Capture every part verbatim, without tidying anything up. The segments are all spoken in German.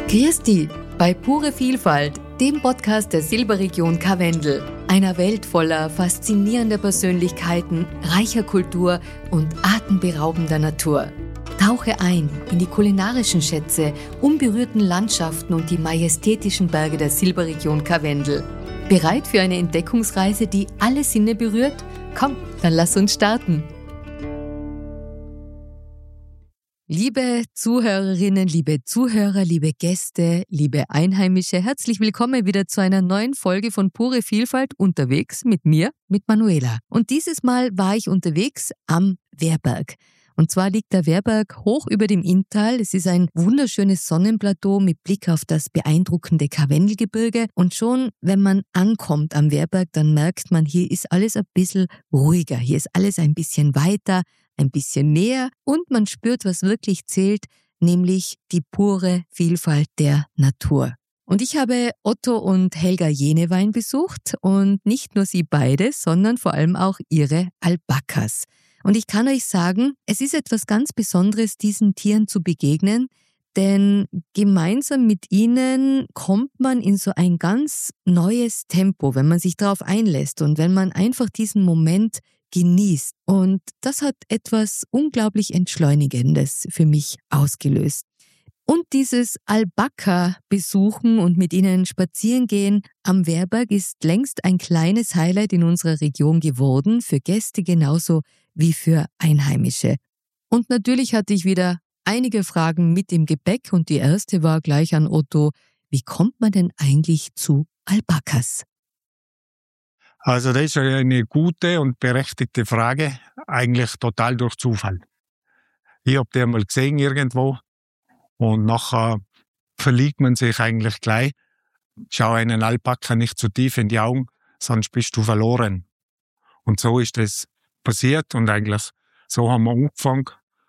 Grüß dich bei Pure Vielfalt, dem Podcast der Silberregion Karwendel, einer Welt voller faszinierender Persönlichkeiten, reicher Kultur und atemberaubender Natur. Tauche ein in die kulinarischen Schätze, unberührten Landschaften und die majestätischen Berge der Silberregion Karwendel. Bereit für eine Entdeckungsreise, die alle Sinne berührt? Komm, dann lass uns starten! Liebe Zuhörerinnen, liebe Zuhörer, liebe Gäste, liebe Einheimische, herzlich willkommen wieder zu einer neuen Folge von Pure Vielfalt unterwegs mit mir, mit Manuela. Und dieses Mal war ich unterwegs am Wehrberg. Und zwar liegt der Wehrberg hoch über dem Inntal. Es ist ein wunderschönes Sonnenplateau mit Blick auf das beeindruckende Karwendelgebirge. Und schon, wenn man ankommt am Wehrberg, dann merkt man, hier ist alles ein bisschen ruhiger. Hier ist alles ein bisschen weiter, ein bisschen näher und man spürt, was wirklich zählt, nämlich die pure Vielfalt der Natur. Und ich habe Otto und Helga Jenewein besucht und nicht nur sie beide, sondern vor allem auch ihre Alpakas. Und ich kann euch sagen, es ist etwas ganz Besonderes, diesen Tieren zu begegnen, denn gemeinsam mit ihnen kommt man in so ein ganz neues Tempo, wenn man sich darauf einlässt und wenn man einfach diesen Moment genießt. Und das hat etwas unglaublich Entschleunigendes für mich ausgelöst. Und dieses Alpaka-Besuchen und mit ihnen spazieren gehen am Wehrberg ist längst ein kleines Highlight in unserer Region geworden, für Gäste genauso wie für Einheimische. Und natürlich hatte ich wieder einige Fragen mit im Gepäck und die erste war gleich an Otto: Wie kommt man denn eigentlich zu Alpakas? Also das ist eine gute und berechtigte Frage, eigentlich total durch Zufall. Ich habe die einmal gesehen irgendwo und nachher verliegt man sich eigentlich gleich. Schau einen Alpaka nicht zu tief in die Augen, sonst bist du verloren. Und so ist das passiert und eigentlich so haben wir angefangen.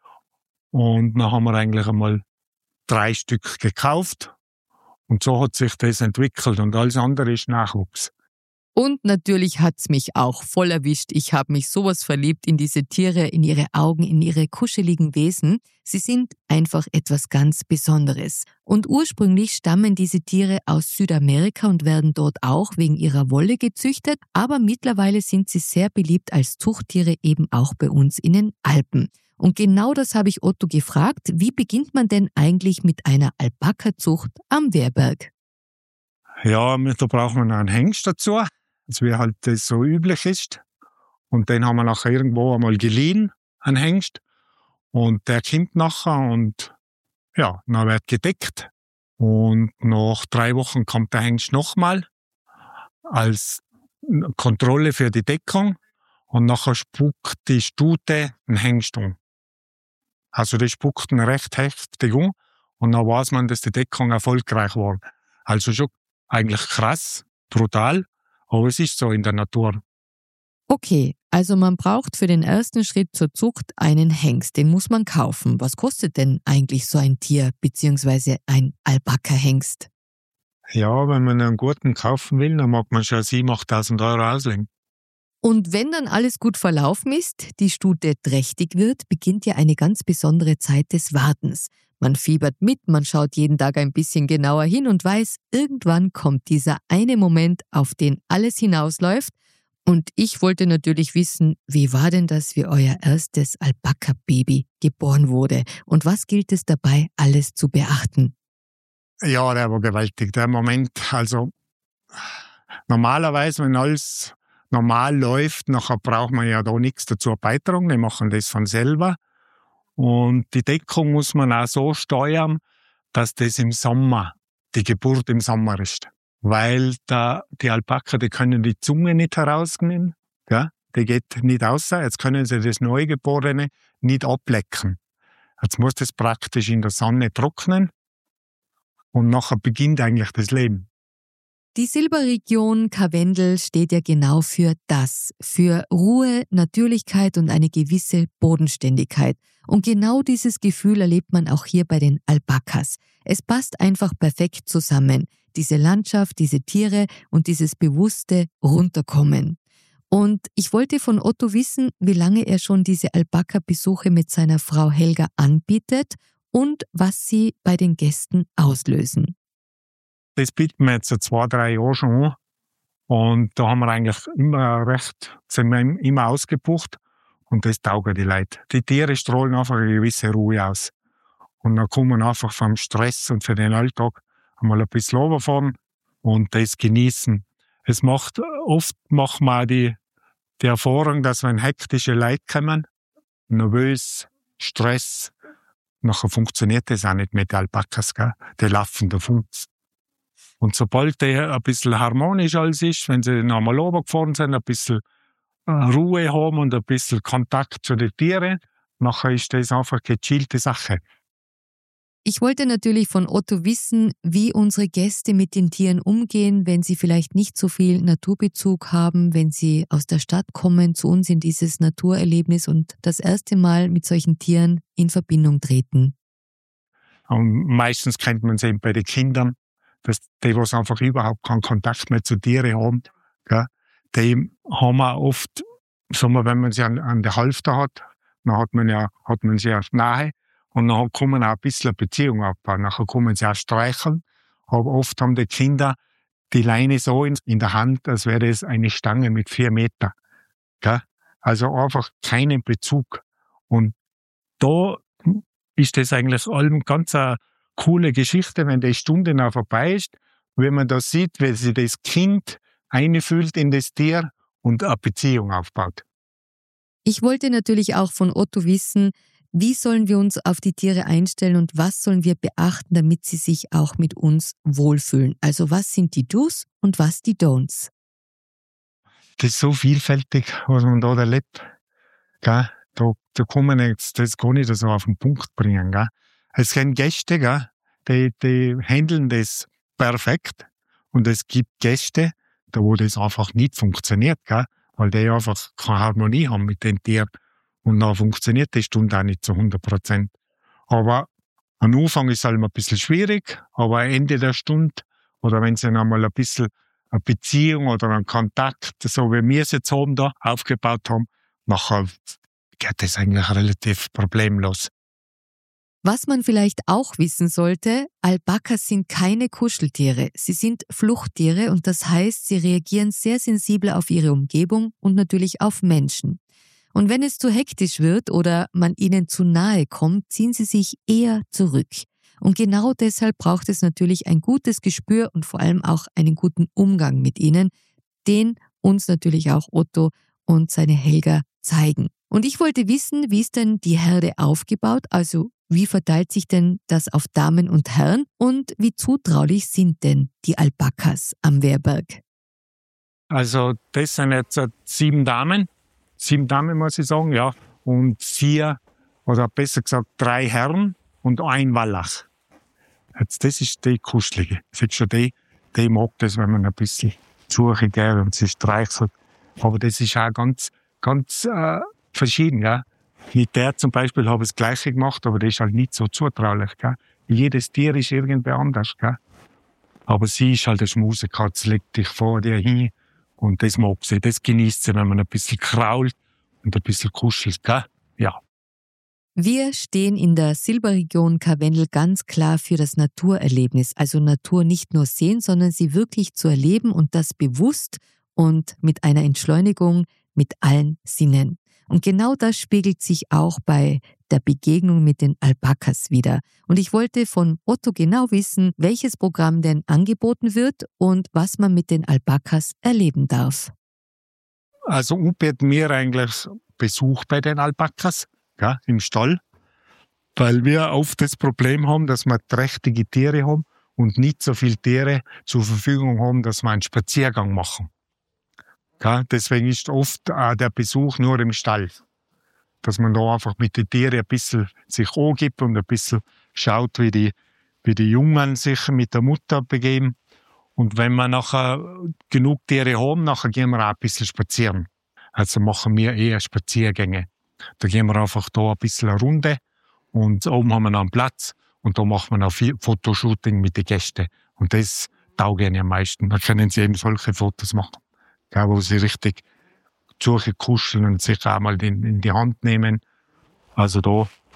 Und dann haben wir eigentlich einmal drei Stück gekauft und so hat sich das entwickelt und alles andere ist Nachwuchs. Und natürlich hat's mich auch voll erwischt. Ich habe mich sowas verliebt in diese Tiere, in ihre Augen, in ihre kuscheligen Wesen. Sie sind einfach etwas ganz Besonderes. Und ursprünglich stammen diese Tiere aus Südamerika und werden dort auch wegen ihrer Wolle gezüchtet. Aber mittlerweile sind sie sehr beliebt als Zuchttiere eben auch bei uns in den Alpen. Und genau das habe ich Otto gefragt. Wie beginnt man denn eigentlich mit einer Alpaka-Zucht am Wehrberg? Ja, da braucht man einen Hengst dazu. Also wie halt das so üblich ist. Und den haben wir nachher irgendwo einmal geliehen, einen Hengst. Und der kommt nachher und ja, dann wird gedeckt. Und nach drei Wochen kommt der Hengst nochmal als Kontrolle für die Deckung. Und nachher spuckt die Stute einen Hengst um. Also die spuckt ihn recht heftig um. Und dann weiß man, dass die Deckung erfolgreich war. Also schon eigentlich krass, brutal. Aber es ist so in der Natur. Okay, also man braucht für den ersten Schritt zur Zucht einen Hengst. Den muss man kaufen. Was kostet denn eigentlich so ein Tier bzw. ein Alpaka-Hengst? Ja, wenn man einen guten kaufen will, dann mag man schon siebentausend, achttausend Euro auslegen. Und wenn dann alles gut verlaufen ist, die Stute trächtig wird, beginnt ja eine ganz besondere Zeit des Wartens. Man fiebert mit, man schaut jeden Tag ein bisschen genauer hin und weiß, irgendwann kommt dieser eine Moment, auf den alles hinausläuft. Und ich wollte natürlich wissen, wie war denn das, wie euer erstes Alpaka-Baby geboren wurde? Und was gilt es dabei, alles zu beachten? Ja, der war gewaltig, der Moment. Also normalerweise, wenn alles normal läuft, nachher braucht man ja da nichts dazu beitragen. Die machen das von selber. Und die Deckung muss man auch so steuern, dass das im Sommer, die Geburt im Sommer ist. Weil da die Alpaka, die können die Zunge nicht herausnehmen. Ja, die geht nicht raus. Jetzt können sie das Neugeborene nicht ablecken. Jetzt muss das praktisch in der Sonne trocknen. Und nachher beginnt eigentlich das Leben. Die Silberregion Karwendel steht ja genau für das, für Ruhe, Natürlichkeit und eine gewisse Bodenständigkeit. Und genau dieses Gefühl erlebt man auch hier bei den Alpakas. Es passt einfach perfekt zusammen, diese Landschaft, diese Tiere und dieses bewusste Runterkommen. Und ich wollte von Otto wissen, wie lange er schon diese Alpaka-Besuche mit seiner Frau Helga anbietet und was sie bei den Gästen auslösen. Das bieten wir jetzt seit zwei, drei Jahren schon an. Und da haben wir eigentlich immer recht, sind wir immer ausgebucht. Und das taugen die Leute. Die Tiere strahlen einfach eine gewisse Ruhe aus. Und dann kommen einfach vom Stress und für den Alltag einmal ein bisschen runterfahren und das genießen. Es macht, oft machen wir auch die, die Erfahrung, dass wenn hektische Leute kommen, nervös, Stress, nachher funktioniert das auch nicht mit den Alpakas, gell? Die laufen davon. Und sobald der ein bisschen harmonisch alles ist, wenn sie nochmal runtergefahren sind, ein bisschen Ruhe haben und ein bisschen Kontakt zu den Tieren, nachher ist das einfach eine gechillte Sache. Ich wollte natürlich von Otto wissen, wie unsere Gäste mit den Tieren umgehen, wenn sie vielleicht nicht so viel Naturbezug haben, wenn sie aus der Stadt kommen, zu uns in dieses Naturerlebnis und das erste Mal mit solchen Tieren in Verbindung treten. Und meistens kennt man es eben bei den Kindern, dass die, die einfach überhaupt keinen Kontakt mehr zu Tieren haben, gell, die haben wir oft, sagen wir, wenn man sie an, an der Halfter hat, dann hat man ja, hat man sie ja nahe. Und dann kann man auch ein bisschen eine Beziehung aufbauen. Nachher kann man sie auch streicheln. Aber oft haben die Kinder die Leine so in, in der Hand, als wäre das eine Stange mit vier Meter. Gell? Also einfach keinen Bezug. Und da ist das eigentlich allem ganz eine coole Geschichte, wenn die Stunde noch vorbei ist, wenn man da sieht, wie sich das Kind einfühlt in das Tier und eine Beziehung aufbaut. Ich wollte natürlich auch von Otto wissen, wie sollen wir uns auf die Tiere einstellen und was sollen wir beachten, damit sie sich auch mit uns wohlfühlen? Also was sind die Do's und was die Don'ts? Das ist so vielfältig, was man da erlebt. Gell? Da, da kann man jetzt das gar nicht so auf den Punkt bringen. Gell? Es sind Gäste, gell? Die, die handeln das perfekt. Und es gibt Gäste, da wo das einfach nicht funktioniert, gell? Weil die einfach keine Harmonie haben mit den Tieren. Und dann funktioniert die Stunde auch nicht zu hundert Prozent. Aber am Anfang ist es halt ein bisschen schwierig, aber am Ende der Stunde, oder wenn sie einmal ein bisschen eine Beziehung oder einen Kontakt, so wie wir es jetzt haben da, aufgebaut haben, nachher geht das eigentlich relativ problemlos. Was man vielleicht auch wissen sollte, Alpakas sind keine Kuscheltiere. Sie sind Fluchttiere und das heißt, sie reagieren sehr sensibel auf ihre Umgebung und natürlich auf Menschen. Und wenn es zu hektisch wird oder man ihnen zu nahe kommt, ziehen sie sich eher zurück. Und genau deshalb braucht es natürlich ein gutes Gespür und vor allem auch einen guten Umgang mit ihnen, den uns natürlich auch Otto und seine Helga zeigen. Und ich wollte wissen, wie ist denn die Herde aufgebaut? Also wie verteilt sich denn das auf Damen und Herren? Und wie zutraulich sind denn die Alpakas am Wehrberg? Also das sind jetzt sieben Damen. Sieben Damen, muss ich sagen, ja. Und vier, oder besser gesagt drei Herren und ein Wallach. Jetzt, das ist die Kuschelige. Das ist schon die, die mag das, wenn man ein bisschen suche gell, und sie streichelt. Aber das ist auch ganz, ganz äh, verschieden. Gell. Mit der zum Beispiel habe ich das Gleiche gemacht, aber das ist halt nicht so zutraulich. Gell. Jedes Tier ist irgendwie anders. Gell. Aber sie ist halt eine Schmusekatze, legt dich vor dir hin. Und das mag sie, das genießt sie, wenn man ein bisschen krault und ein bisschen kuschelt, gell? Ja. Wir stehen in der Silberregion Karwendel ganz klar für das Naturerlebnis. Also Natur nicht nur sehen, sondern sie wirklich zu erleben und das bewusst und mit einer Entschleunigung mit allen Sinnen. Und genau das spiegelt sich auch bei der Begegnung mit den Alpakas wider. Und ich wollte von Otto genau wissen, welches Programm denn angeboten wird und was man mit den Alpakas erleben darf. Also anbieten wir eigentlich Besuch bei den Alpakas, ja, im Stall, weil wir oft das Problem haben, dass wir trächtige Tiere haben und nicht so viele Tiere zur Verfügung haben, dass wir einen Spaziergang machen. Ja, deswegen ist oft auch der Besuch nur im Stall. Dass man da einfach mit den Tieren ein bisschen sich angibt und ein bisschen schaut, wie die, wie die Jungen sich mit der Mutter begeben. Und wenn wir nachher genug Tiere haben, nachher gehen wir auch ein bisschen spazieren. Also machen wir eher Spaziergänge. Da gehen wir einfach da ein bisschen eine Runde und oben haben wir noch einen Platz und da machen wir noch viel Fotoshooting mit den Gästen. Und das taugt ihnen am meisten. Da können sie eben solche Fotos machen. Ja, wo sie richtig kuscheln und sich auch mal in, in die Hand nehmen. Also da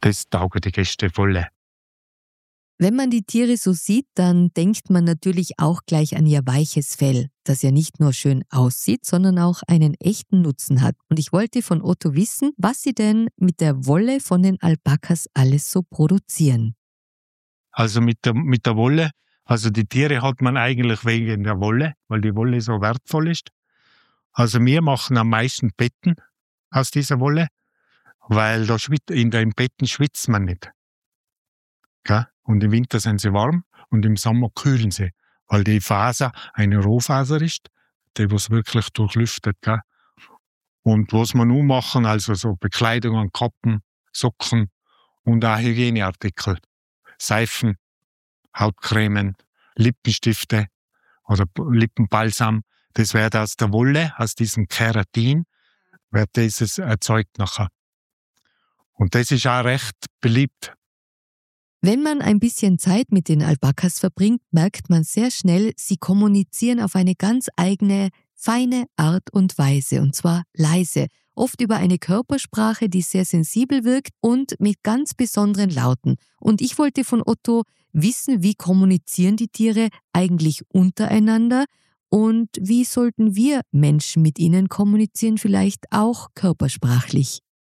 das taugen die Gäste voll. Wenn man die Tiere so sieht, dann denkt man natürlich auch gleich an ihr weiches Fell, das ja nicht nur schön aussieht, sondern auch einen echten Nutzen hat. Und ich wollte von Otto wissen, was sie denn mit der Wolle von den Alpakas alles so produzieren. Also mit der, mit der Wolle, also die Tiere hat man eigentlich wegen der Wolle, weil die Wolle so wertvoll ist. Also wir machen am meisten Betten aus dieser Wolle, weil da schwit- in den Betten schwitzt man nicht. Gell? Und im Winter sind sie warm und im Sommer kühlen sie, weil die Faser eine Rohfaser ist, die was wirklich durchlüftet. Gell? Und was wir nun machen, also so Bekleidungen, Kappen, Socken und auch Hygieneartikel, Seifen, Hautcremen, Lippenstifte oder Lippenbalsam, das wird aus der Wolle, aus diesem Keratin, wird dieses erzeugt nachher. Und das ist auch recht beliebt. Wenn man ein bisschen Zeit mit den Alpakas verbringt, merkt man sehr schnell, sie kommunizieren auf eine ganz eigene, feine Art und Weise, und zwar leise, oft über eine Körpersprache, die sehr sensibel wirkt und mit ganz besonderen Lauten. Und ich wollte von Otto wissen, wie kommunizieren die Tiere eigentlich untereinander und wie sollten wir Menschen mit ihnen kommunizieren, vielleicht auch körpersprachlich.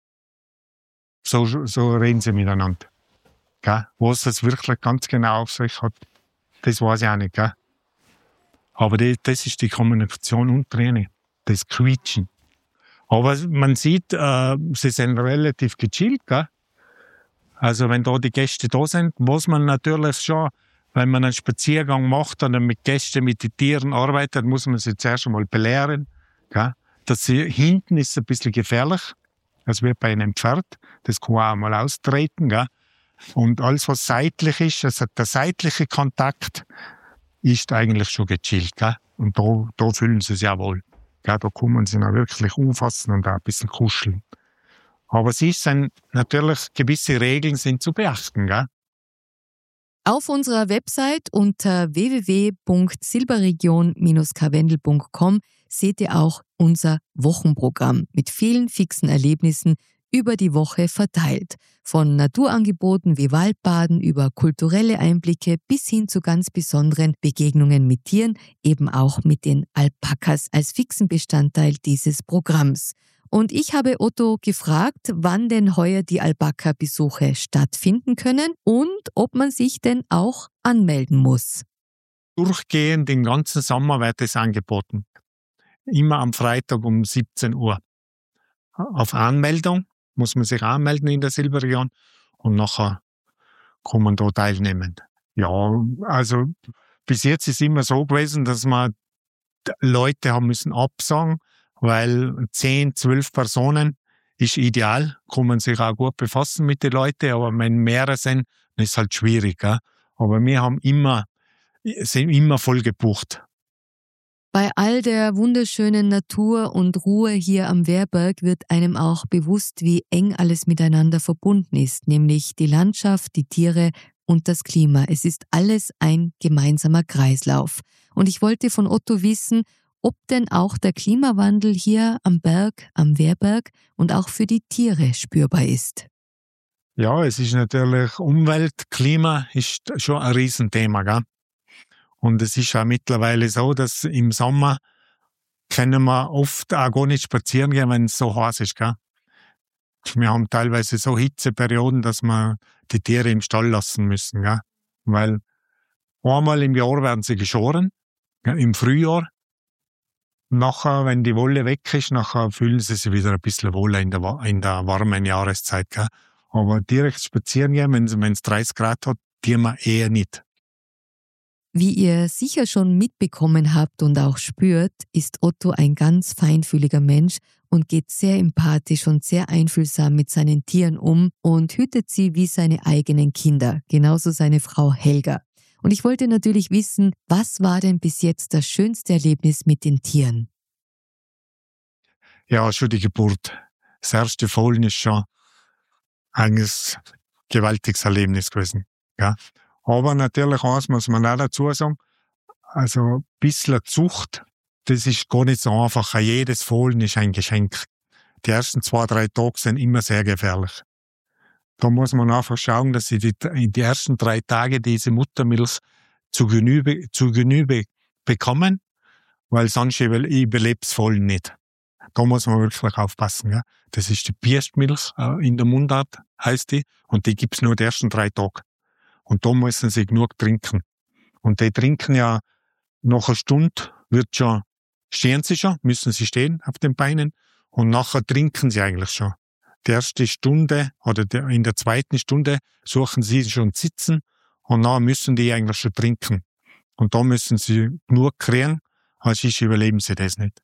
So, so reden sie miteinander. Gell? Was das wirklich ganz genau auf sich hat, das weiß ich auch nicht. Gell? Aber die, das ist die Kommunikation unter ihnen, das Quietschen. Aber man sieht, äh, sie sind relativ gechillt. Gell? Also wenn da die Gäste da sind, muss man natürlich schon, wenn man einen Spaziergang macht oder mit Gästen, mit den Tieren arbeitet, muss man sie zuerst einmal belehren. Gell? Dass sie, hinten ist es ein bisschen gefährlich, also wie bei einem Pferd, das kann auch mal austreten. Gell? Und alles, was seitlich ist, also der seitliche Kontakt, ist eigentlich schon gechillt. Gell? Und da, da fühlen sie sich auch wohl. Gell? Da kann man sie noch wirklich umfassen und auch ein bisschen kuscheln. Aber es sind natürlich, gewisse Regeln sind zu beachten. Gell? Auf unserer Website unter w w w punkt silberregion Bindestrich karwendel punkt com seht ihr auch unser Wochenprogramm mit vielen fixen Erlebnissen über die Woche verteilt. Von Naturangeboten wie Waldbaden über kulturelle Einblicke bis hin zu ganz besonderen Begegnungen mit Tieren, eben auch mit den Alpakas als fixen Bestandteil dieses Programms. Und ich habe Otto gefragt, wann denn heuer die Alpaka-Besuche stattfinden können und ob man sich denn auch anmelden muss. Durchgehend den ganzen Sommer wird es angeboten. Immer am Freitag um siebzehn Uhr. Auf Anmeldung muss man sich anmelden in der Silberregion und nachher kann man da teilnehmen. Ja, also bis jetzt ist es immer so gewesen, dass man Leute haben müssen absagen, weil zehn, zwölf Personen ist ideal, kann man sich auch gut befassen mit den Leuten, aber wenn mehrere sind, dann ist es halt schwierig. Gell? Aber wir haben immer, sind immer voll gebucht. Bei all der wunderschönen Natur und Ruhe hier am Wehrberg wird einem auch bewusst, wie eng alles miteinander verbunden ist, nämlich die Landschaft, die Tiere und das Klima. Es ist alles ein gemeinsamer Kreislauf. Und ich wollte von Otto wissen, ob denn auch der Klimawandel hier am Berg, am Wehrberg und auch für die Tiere spürbar ist. Ja, es ist natürlich Umwelt, Klima ist schon ein Riesenthema, gell? Und es ist auch mittlerweile so, dass im Sommer können wir oft auch gar nicht spazieren gehen, wenn es so heiß ist, gell? Wir haben teilweise so Hitzeperioden, dass wir die Tiere im Stall lassen müssen, gell? Weil einmal im Jahr werden sie geschoren, gell? Im Frühjahr. Nachher, wenn die Wolle weg ist, nachher fühlen sie sich wieder ein bisschen wohler in der, in der warmen Jahreszeit, gell? Aber direkt spazieren gehen, wenn es dreißig Grad hat, tun wir eher nicht. Wie ihr sicher schon mitbekommen habt und auch spürt, ist Otto ein ganz feinfühliger Mensch und geht sehr empathisch und sehr einfühlsam mit seinen Tieren um und hütet sie wie seine eigenen Kinder, genauso seine Frau Helga. Und ich wollte natürlich wissen, was war denn bis jetzt das schönste Erlebnis mit den Tieren? Ja, schon die Geburt. Das erste Fohlen ist schon ein gewaltiges Erlebnis gewesen. Ja. Aber natürlich eins muss man auch dazu sagen, also ein bisschen Zucht, das ist gar nicht so einfach. Jedes Fohlen ist ein Geschenk. Die ersten zwei, drei Tage sind immer sehr gefährlich. Da muss man einfach schauen, dass sie die, in die ersten drei Tage diese Muttermilch zu Genüge, zu Genüge bekommen, weil sonst überlebt es voll nicht. Da muss man wirklich aufpassen. Ja. Das ist die Bierstmilch äh, in der Mundart, heißt die, und die gibt's nur die ersten drei Tage. Und da müssen sie genug trinken. Und die trinken ja nach einer Stunde, wird schon, stehen sie schon, müssen sie stehen auf den Beinen, und nachher trinken sie eigentlich schon. Die erste Stunde oder in der zweiten Stunde suchen sie schon sitzen, und nachher müssen die eigentlich schon trinken. Und da müssen sie genug kriegen, sonst überleben sie das nicht.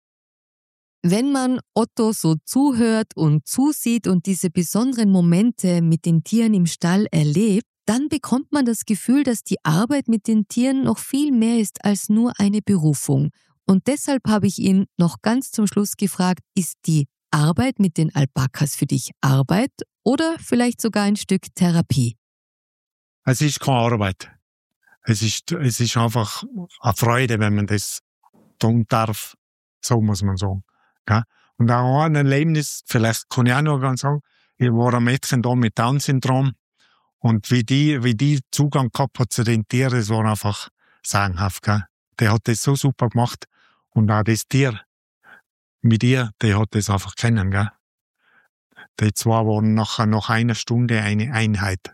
Wenn man Otto so zuhört und zusieht und diese besonderen Momente mit den Tieren im Stall erlebt, dann bekommt man das Gefühl, dass die Arbeit mit den Tieren noch viel mehr ist als nur eine Berufung. Und deshalb habe ich ihn noch ganz zum Schluss gefragt, ist die Arbeit mit den Alpakas für dich Arbeit oder vielleicht sogar ein Stück Therapie? Es ist keine Arbeit. Es ist, es ist einfach eine Freude, wenn man das tun darf. So muss man sagen. Ja? Und auch ein Erlebnis, vielleicht kann ich auch noch ganz sagen, ich war ein Mädchen da mit Down-Syndrom, und wie die, wie die Zugang gehabt hat zu den Tieren, das war einfach sagenhaft. Gell? Der hat das so super gemacht, und auch das Tier mit ihr, der hat das einfach kennen. Gell? Die zwei waren nachher nach einer Stunde eine Einheit.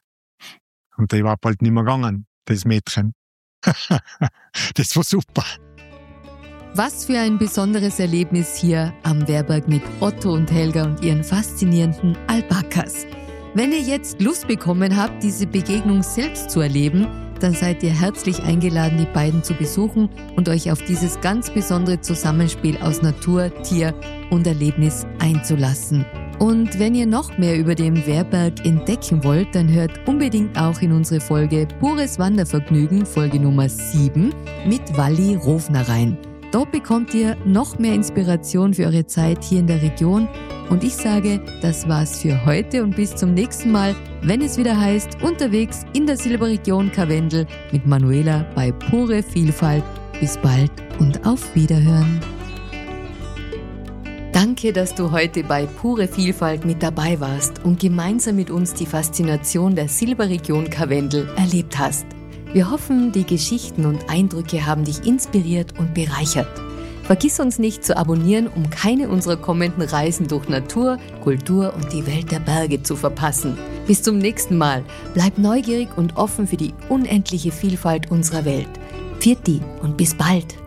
Und die war bald nicht mehr gegangen, das Mädchen. Das war super. Was für ein besonderes Erlebnis hier am Wehrberg mit Otto und Helga und ihren faszinierenden Alpakas. Wenn ihr jetzt Lust bekommen habt, diese Begegnung selbst zu erleben, dann seid ihr herzlich eingeladen, die beiden zu besuchen und euch auf dieses ganz besondere Zusammenspiel aus Natur, Tier und Erlebnis einzulassen. Und wenn ihr noch mehr über den Wehrberg entdecken wollt, dann hört unbedingt auch in unsere Folge Pures Wandervergnügen, Folge Nummer sieben, mit Walli Rovner rein. Dort bekommt ihr noch mehr Inspiration für eure Zeit hier in der Region. Und ich sage, das war's für heute und bis zum nächsten Mal, wenn es wieder heißt, unterwegs in der Silberregion Karwendel mit Manuela bei Pure Vielfalt. Bis bald und auf Wiederhören. Danke, dass du heute bei Pure Vielfalt mit dabei warst und gemeinsam mit uns die Faszination der Silberregion Karwendel erlebt hast. Wir hoffen, die Geschichten und Eindrücke haben dich inspiriert und bereichert. Vergiss uns nicht zu abonnieren, um keine unserer kommenden Reisen durch Natur, Kultur und die Welt der Berge zu verpassen. Bis zum nächsten Mal. Bleib neugierig und offen für die unendliche Vielfalt unserer Welt. Pfiat und bis bald.